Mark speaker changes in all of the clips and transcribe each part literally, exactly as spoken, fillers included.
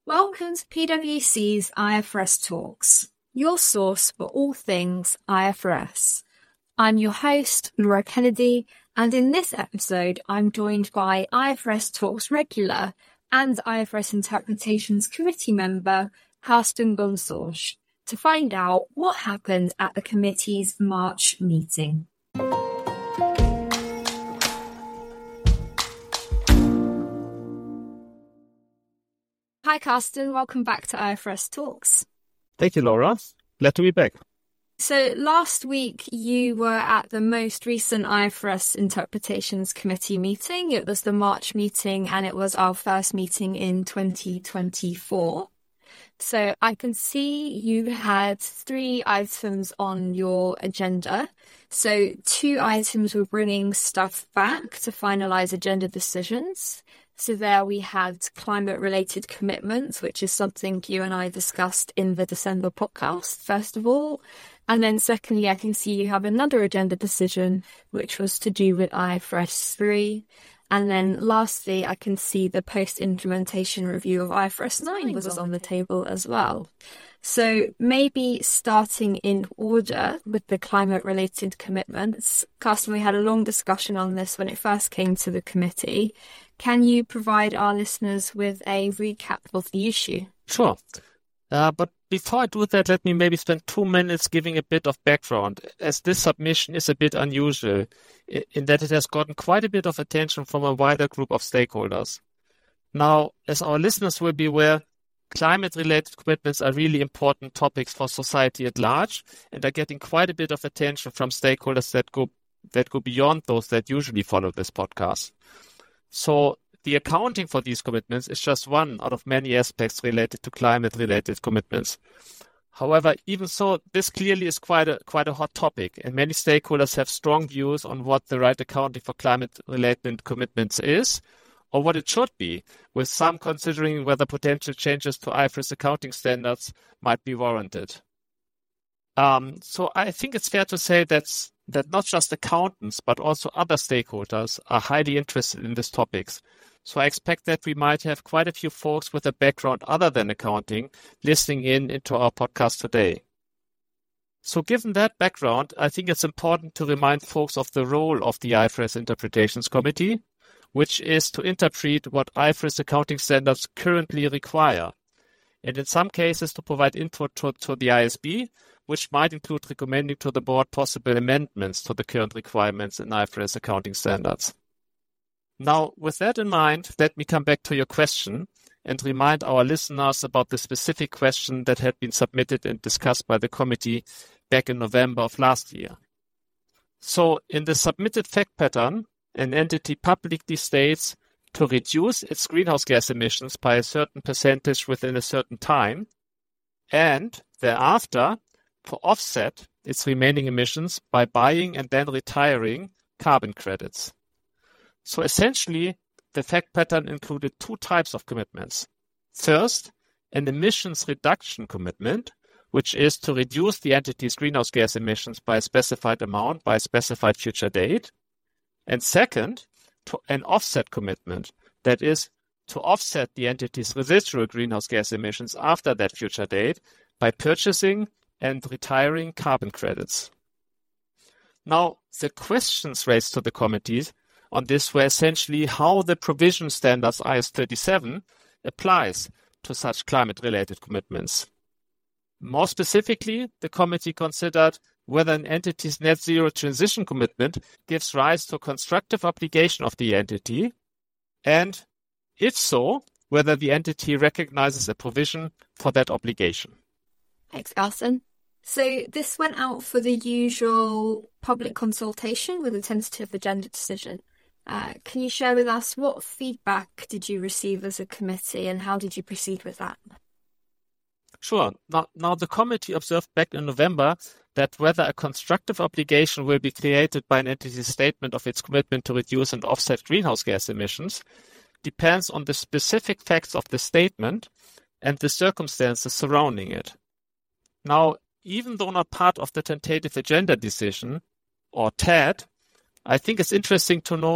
Speaker 1: Welcome to PwC's I F R S Talks, your source for all things I F R S. I'm your host, Laura Kennedy, and in this episode, I'm joined by I F R S Talks regular and I F R S Interpretations Committee member, Carsten Gonsorge, to find out what happened at the committee's March meeting. Hi, Carsten. Welcome back to I F R S Talks.
Speaker 2: Thank you, Laura. Glad to be back.
Speaker 1: So last week, you were at the most recent I F R S Interpretations Committee meeting. It was the March meeting, and it was our first meeting in twenty twenty-four. So I can see you had three items on your agenda. So two items were bringing stuff back to finalise agenda decisions. So there we had climate-related commitments, which is something you and I discussed in the December podcast, first of all. And then secondly, I can see you have another agenda decision, which was to do with I F R S three. And then lastly, I can see the post-implementation review of I F R S nine was on the table as well. So maybe starting in order with the climate-related commitments. Carsten, we had a long discussion on this when it first came to the committee. Can you provide our listeners with a recap of the issue?
Speaker 2: Sure. Uh, but before I do that, let me maybe spend two minutes giving a bit of background, as this submission is a bit unusual in that it has gotten quite a bit of attention from a wider group of stakeholders. Now, as our listeners will be aware, climate-related commitments are really important topics for society at large and are getting quite a bit of attention from stakeholders that go that go beyond those that usually follow this podcast. So the accounting for these commitments is just one out of many aspects related to climate-related commitments. However, even so, this clearly is quite a quite a hot topic, and many stakeholders have strong views on what the right accounting for climate-related commitments is, or what it should be, with some considering whether potential changes to I F R S accounting standards might be warranted. Um, so I think it's fair to say that's, that not just accountants, but also other stakeholders are highly interested in these topics. So I expect that we might have quite a few folks with a background other than accounting listening in into our podcast today. So given that background, I think it's important to remind folks of the role of the I F R S Interpretations Committee, which is to interpret what I F R S accounting standards currently require, and in some cases to provide input to, to the I S B, which might include recommending to the board possible amendments to the current requirements in I F R S accounting standards. Now, with that in mind, let me come back to your question and remind our listeners about the specific question that had been submitted and discussed by the committee back in November of last year. So, in the submitted fact pattern, an entity publicly states to reduce its greenhouse gas emissions by a certain percentage within a certain time, and thereafter to offset its remaining emissions by buying and then retiring carbon credits. So essentially, the fact pattern included two types of commitments. First, an emissions reduction commitment, which is to reduce the entity's greenhouse gas emissions by a specified amount by a specified future date. And second, to an offset commitment, that is, to offset the entity's residual greenhouse gas emissions after that future date by purchasing and retiring carbon credits. Now, the questions raised to the committees on this were essentially how the provision standards I S thirty-seven applies to such climate-related commitments. More specifically, the committee considered whether an entity's net zero transition commitment gives rise to a constructive obligation of the entity, and if so, whether the entity recognizes a provision for that obligation.
Speaker 1: Thanks, Carsten. So this went out for the usual public consultation with a tentative agenda decision. Uh, can you share with us what feedback did you receive as a committee and how did you proceed with that?
Speaker 2: Sure. Now, now the committee observed back in November that whether a constructive obligation will be created by an entity's statement of its commitment to reduce and offset greenhouse gas emissions depends on the specific facts of the statement and the circumstances surrounding it. Now, even though not part of the tentative agenda decision, or T A D, I think it's interesting to note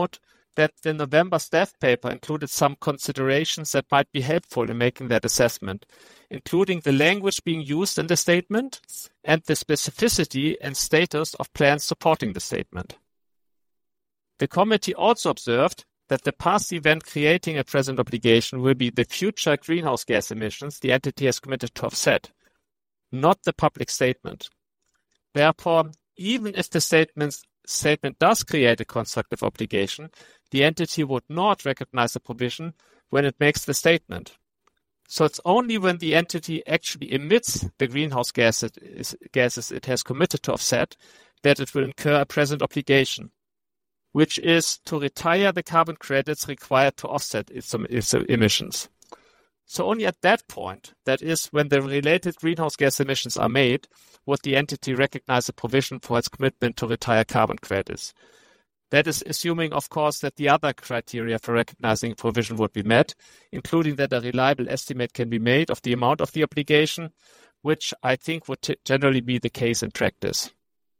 Speaker 2: that the November staff paper included some considerations that might be helpful in making that assessment, including the language being used in the statement and the specificity and status of plans supporting the statement. The committee also observed that the past event creating a present obligation will be the future greenhouse gas emissions the entity has committed to offset, not the public statement. Therefore, even if the statement, statement does create a constructive obligation, the entity would not recognize the provision when it makes the statement. So it's only when the entity actually emits the greenhouse gases, gases it has committed to offset that it will incur a present obligation, which is to retire the carbon credits required to offset its, its emissions. So only at that point, that is when the related greenhouse gas emissions are made, would the entity recognize a provision for its commitment to retire carbon credits. That is assuming, of course, that the other criteria for recognizing a provision would be met, including that a reliable estimate can be made of the amount of the obligation, which I think would t- generally be the case in practice.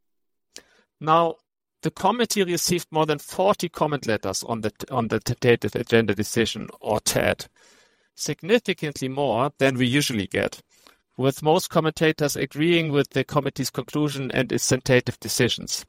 Speaker 2: Now, the committee received more than forty comment letters on the on the tentative agenda decision, or T A D, significantly more than we usually get, with most commentators agreeing with the committee's conclusion and its tentative decisions.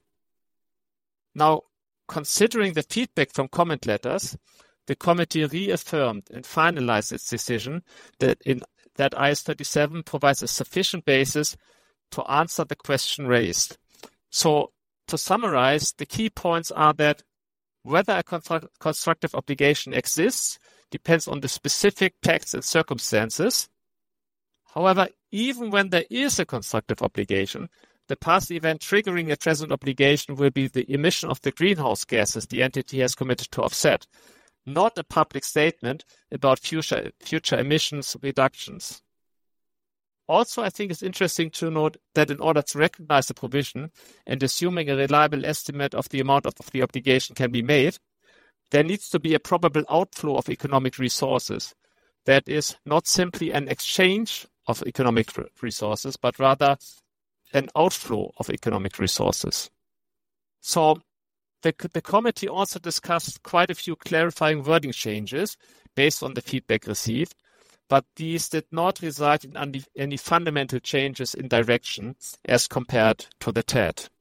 Speaker 2: Now, considering the feedback from comment letters, the committee reaffirmed and finalized its decision that in that I S thirty-seven provides a sufficient basis to answer the question raised. So, to summarize, the key points are that whether a constru- constructive obligation exists depends on the specific facts and circumstances. However, even when there is a constructive obligation, the past event triggering a present obligation will be the emission of the greenhouse gases the entity has committed to offset, not a public statement about future, future emissions reductions. Also, I think it's interesting to note that in order to recognize the provision and assuming a reliable estimate of the amount of the obligation can be made, there needs to be a probable outflow of economic resources. That is not simply an exchange of economic resources, but rather an outflow of economic resources. So the, the committee also discussed quite a few clarifying wording changes based on the feedback received, but these did not result in any, any fundamental changes in direction as compared to the T A D.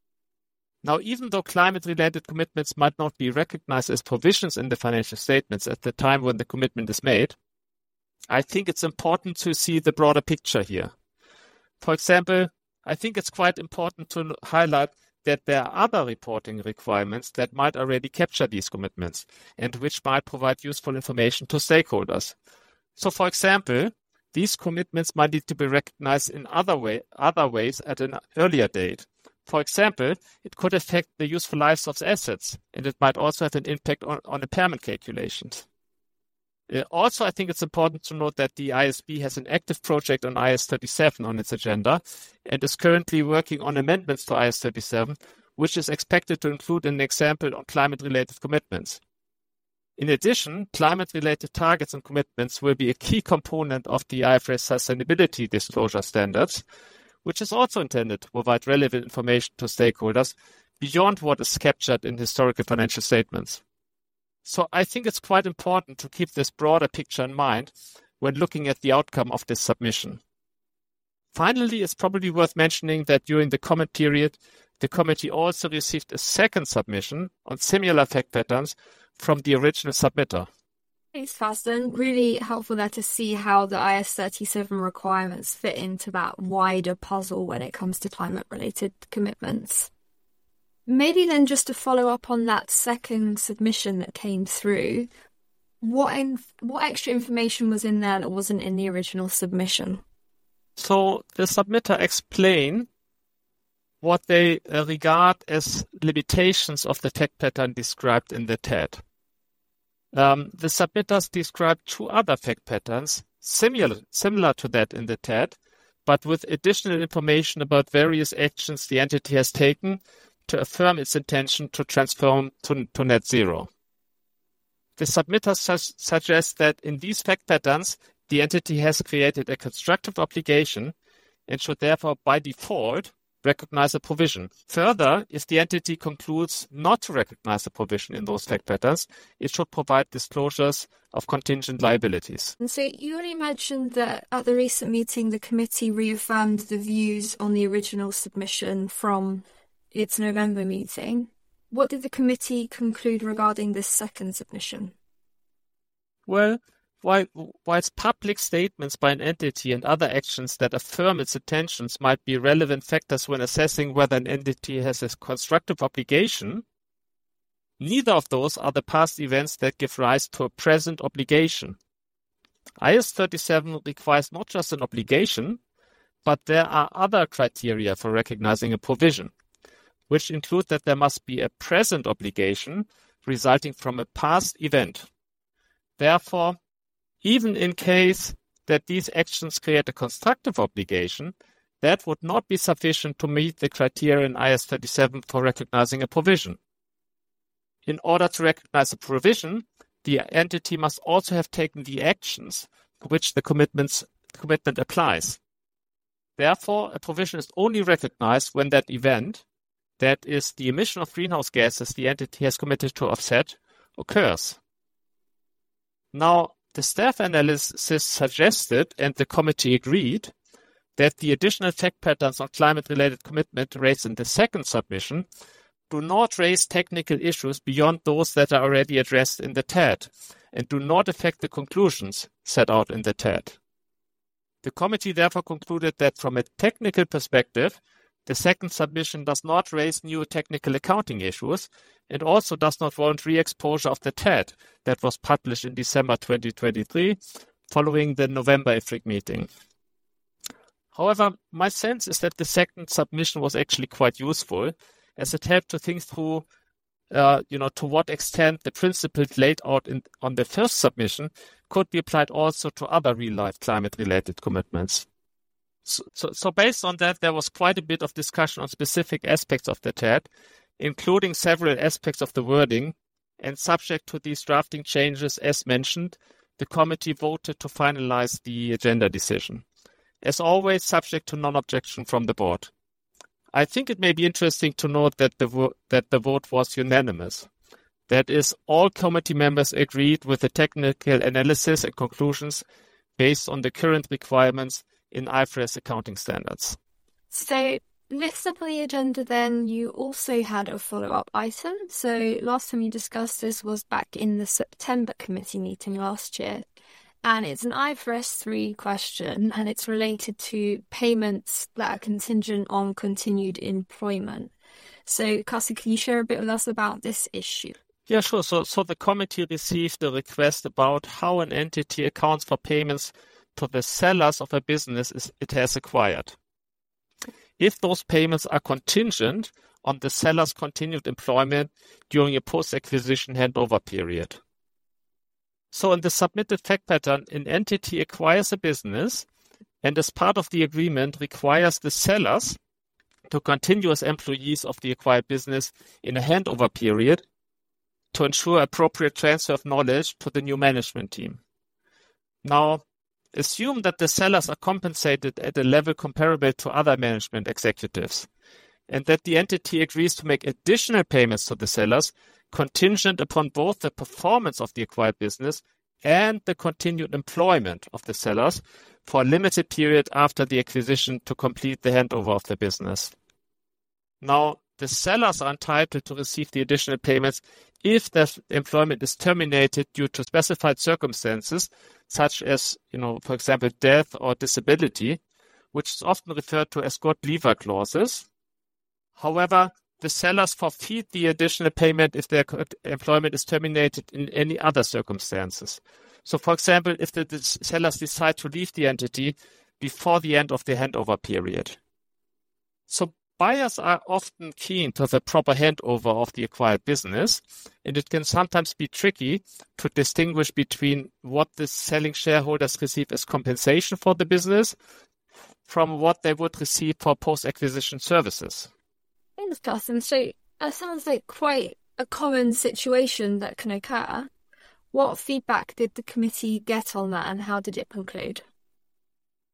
Speaker 2: Now, even though climate-related commitments might not be recognized as provisions in the financial statements at the time when the commitment is made, I think it's important to see the broader picture here. For example, I think it's quite important to highlight that there are other reporting requirements that might already capture these commitments and which might provide useful information to stakeholders. So, for example, these commitments might need to be recognized in other way, other ways at an earlier date. For example, it could affect the useful lives of assets, and it might also have an impact on, on impairment calculations. Uh, also, I think it's important to note that the I S B has an active project on I S thirty-seven on its agenda and is currently working on amendments to I S thirty-seven, which is expected to include an example on climate-related commitments. In addition, climate-related targets and commitments will be a key component of the I F R S sustainability disclosure standards, which is also intended to provide relevant information to stakeholders beyond what is captured in historical financial statements. So I think it's quite important to keep this broader picture in mind when looking at the outcome of this submission. Finally, it's probably worth mentioning that during the comment period, the committee also received a second submission on similar fact patterns from the original submitter.
Speaker 1: Thanks, Carsten. Really helpful there to see how the I S thirty-seven requirements fit into that wider puzzle when it comes to climate-related commitments. Maybe then just to follow up on that second submission that came through, what inf- what extra information was in there that wasn't in the original submission?
Speaker 2: So the submitter explained what they uh, regard as limitations of the fact pattern described in the T A D. Um, the submitters described two other fact patterns similar, similar to that in the T A D, but with additional information about various actions the entity has taken to affirm its intention to transform to, to net zero. The submitters su- suggest that in these fact patterns, the entity has created a constructive obligation and should therefore by default recognize a provision. Further, if the entity concludes not to recognize a provision in those fact patterns, it should provide disclosures of contingent liabilities.
Speaker 1: And so you already mentioned that at the recent meeting, the committee reaffirmed the views on the original submission from its November meeting. What did the committee conclude regarding this second submission?
Speaker 2: Well, while, whilst public statements by an entity and other actions that affirm its intentions might be relevant factors when assessing whether an entity has a constructive obligation, neither of those are the past events that give rise to a present obligation. I S thirty-seven requires not just an obligation, but there are other criteria for recognizing a provision, which include that there must be a present obligation resulting from a past event. Therefore, even in case that these actions create a constructive obligation, that would not be sufficient to meet the criteria in I S thirty-seven for recognizing a provision. In order to recognize a provision, the entity must also have taken the actions to which the commitments, commitment applies. Therefore, a provision is only recognized when that event, that is the emission of greenhouse gases the entity has committed to offset, occurs. Now, the staff analysis suggested, and the committee agreed, that the additional fact patterns on climate-related commitment raised in the second submission do not raise technical issues beyond those that are already addressed in the T A D and do not affect the conclusions set out in the T A D. The committee therefore concluded that from a technical perspective, the second submission does not raise new technical accounting issues and also does not warrant re-exposure of the T A D that was published in December twenty twenty-three following the November I F R I C meeting. However, my sense is that the second submission was actually quite useful, as it helped to think through, uh, you know, to what extent the principles laid out in, on the first submission could be applied also to other real-life climate-related commitments. So, so, so based on that, there was quite a bit of discussion on specific aspects of the T A D, including several aspects of the wording, and subject to these drafting changes as mentioned, the committee voted to finalize the agenda decision. As always, subject to non-objection from the board. I think it may be interesting to note that the, vo- that the vote was unanimous. That is, all committee members agreed with the technical analysis and conclusions based on the current requirements in I F R S accounting standards.
Speaker 1: So, next up on the agenda then, you also had a follow-up item. So, last time you discussed this was back in the September committee meeting last year. And it's an I F R S three question, and it's related to payments that are contingent on continued employment. So, Kasi, can you share a bit with us about this issue?
Speaker 2: Yeah, sure. So, so the committee received a request about how an entity accounts for payments to the sellers of a business it has acquired. If those payments are contingent on the seller's continued employment during a post-acquisition handover period. So in the submitted fact pattern, an entity acquires a business and as part of the agreement requires the sellers to continue as employees of the acquired business in a handover period to ensure appropriate transfer of knowledge to the new management team. Now, assume that the sellers are compensated at a level comparable to other management executives, and that the entity agrees to make additional payments to the sellers contingent upon both the performance of the acquired business and the continued employment of the sellers for a limited period after the acquisition to complete the handover of the business. Now, the sellers are entitled to receive the additional payments if their employment is terminated due to specified circumstances, such as, you know, for example, death or disability, which is often referred to as God leaver clauses. However, the sellers forfeit the additional payment if their employment is terminated in any other circumstances. So, for example, if the sellers decide to leave the entity before the end of the handover period. So, buyers are often keen to have a proper handover of the acquired business, and it can sometimes be tricky to distinguish between what the selling shareholders receive as compensation for the business from what they would receive for post-acquisition services.
Speaker 1: Thanks, Carsten. So that sounds like quite a common situation that can occur. What feedback did the committee get on that, and how did it conclude?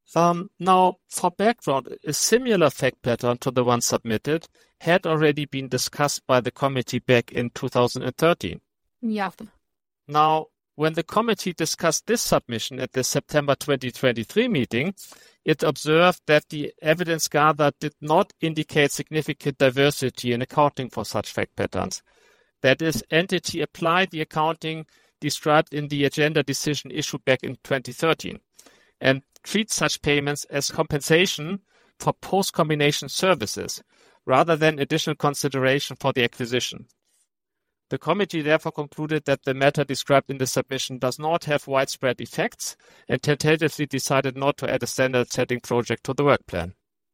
Speaker 2: Um, now, for background, a similar fact pattern to the one submitted had already been discussed by the committee back in two thousand thirteen.
Speaker 1: Yeah.
Speaker 2: Now, when the committee discussed this submission at the September twenty twenty-three meeting, it observed that the evidence gathered did not indicate significant diversity in accounting for such fact patterns. That is, entity applied the accounting described in the agenda decision issued back in twenty thirteen and treats such payments as compensation for post-combination services rather than additional consideration for the acquisition. The committee therefore concluded that the matter described in the submission does not have widespread effects and tentatively decided not to add a standard-setting project to the work plan.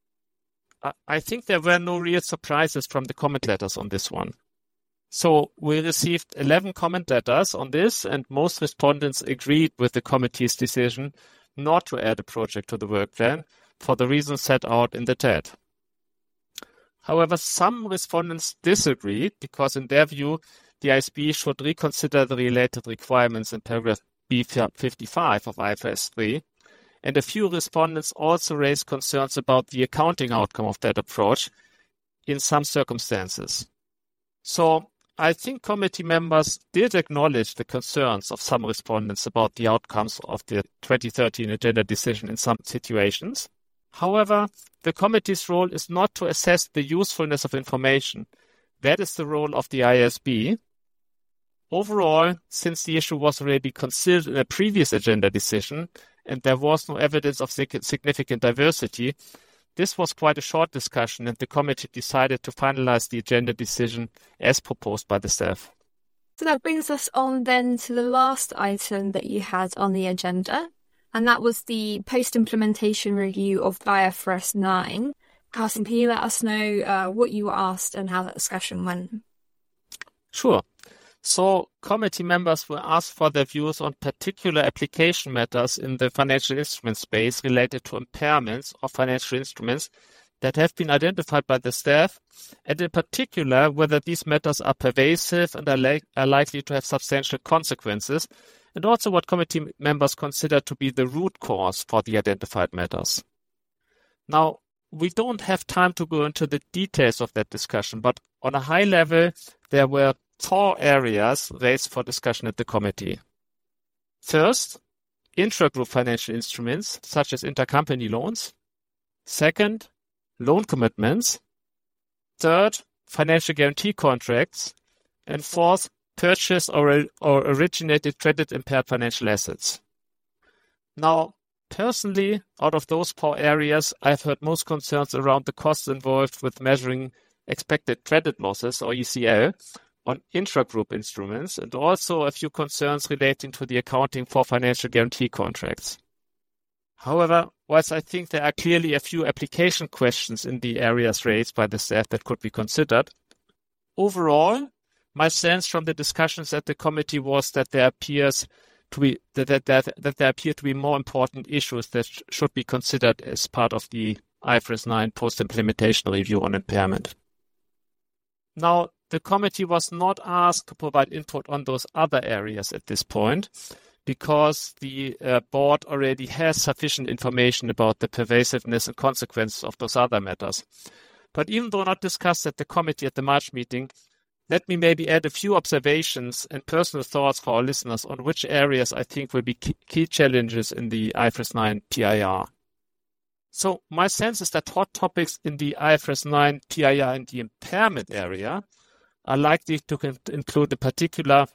Speaker 2: I think there were no real surprises from the comment letters on this one. So we received eleven comment letters on this, and most respondents agreed with the committee's decision not to add a project to the work plan for the reasons set out in the T A D. However, some respondents disagreed because in their view, the I S B should reconsider the related requirements in paragraph B fifty-five of I F R S three, and a few respondents also raised concerns about the accounting outcome of that approach in some circumstances. So I think committee members did acknowledge the concerns of some respondents about the outcomes of the twenty thirteen agenda decision in some situations. However, the committee's role is not to assess the usefulness of information. That is the role of the I S B. Overall, since the issue was already considered in a previous agenda decision and there was no evidence of significant diversity, this was quite a short discussion, and the committee decided to finalize the agenda decision as proposed by the staff.
Speaker 1: So that brings us on then to the last item that you had on the agenda, and that was the post-implementation review of I F R S nine. Carsten, can you let us know uh, what you were asked and how that discussion went?
Speaker 2: Sure. So committee members were asked for their views on particular application matters in the financial instrument space related to impairments of financial instruments that have been identified by the staff, and in particular whether these matters are pervasive and are, li- are likely to have substantial consequences, and also what committee members consider to be the root cause for the identified matters. Now, we don't have time to go into the details of that discussion, but on a high level, there were four areas raised for discussion at the committee. First, intragroup financial instruments, such as intercompany loans. Second, loan commitments. Third, financial guarantee contracts. And fourth, purchase or, or originated credit-impaired financial assets. Now, personally, out of those four areas, I've heard most concerns around the costs involved with measuring expected credit losses, or E C L, on intragroup instruments, and also a few concerns relating to the accounting for financial guarantee contracts. However, whilst I think there are clearly a few application questions in the areas raised by the staff that could be considered, overall, my sense from the discussions at the committee was that there appears to be that that, that, that there appear to be more important issues that sh- should be considered as part of the I F R S nine post-implementation review on impairment. Now, the committee was not asked to provide input on those other areas at this point because the uh, board already has sufficient information about the pervasiveness and consequences of those other matters. But even though not discussed at the committee at the March meeting, let me maybe add a few observations and personal thoughts for our listeners on which areas I think will be key challenges in the I F R S nine P I R. So my sense is that hot topics in the I F R S nine P I R in the impairment area are likely to include in particular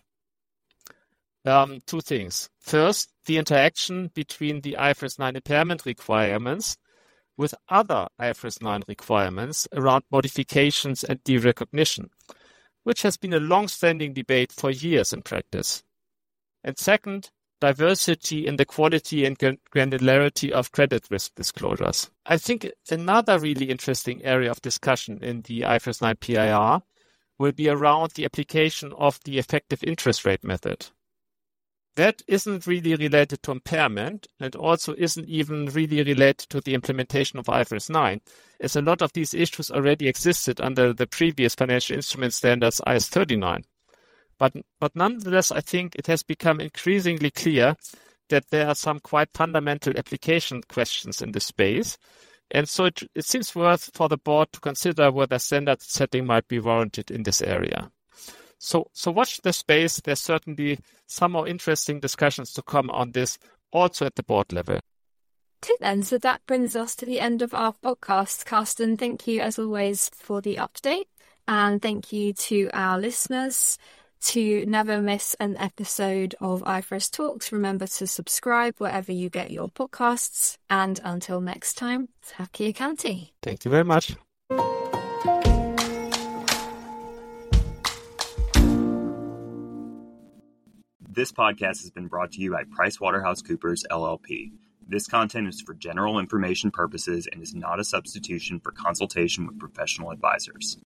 Speaker 2: um, two things. First, the interaction between the I F R S nine impairment requirements with other I F R S nine requirements around modifications and derecognition, which has been a long-standing debate for years in practice. And second, diversity in the quality and granularity of credit risk disclosures. I think another really interesting area of discussion in the I F R S nine P I R will be around the application of the effective interest rate method. That isn't really related to impairment and also isn't even really related to the implementation of I F R S nine, as a lot of these issues already existed under the previous financial instrument standards I S thirty-nine. But, but nonetheless, I think it has become increasingly clear that there are some quite fundamental application questions in this space. And so it, it seems worth for the board to consider whether standard setting might be warranted in this area. So, so watch the space. There's certainly some more interesting discussions to come on this, also at the board level.
Speaker 1: Okay, then, so that brings us to the end of our podcast. Carsten, thank you as always for the update, and thank you to our listeners. To never miss an episode of I F R S Talks, remember to subscribe wherever you get your podcasts. And until next time, Taki Akanti.
Speaker 2: Thank you very much.
Speaker 3: This podcast has been brought to you by PricewaterhouseCoopers, L L P. This content is for general information purposes and is not a substitution for consultation with professional advisors.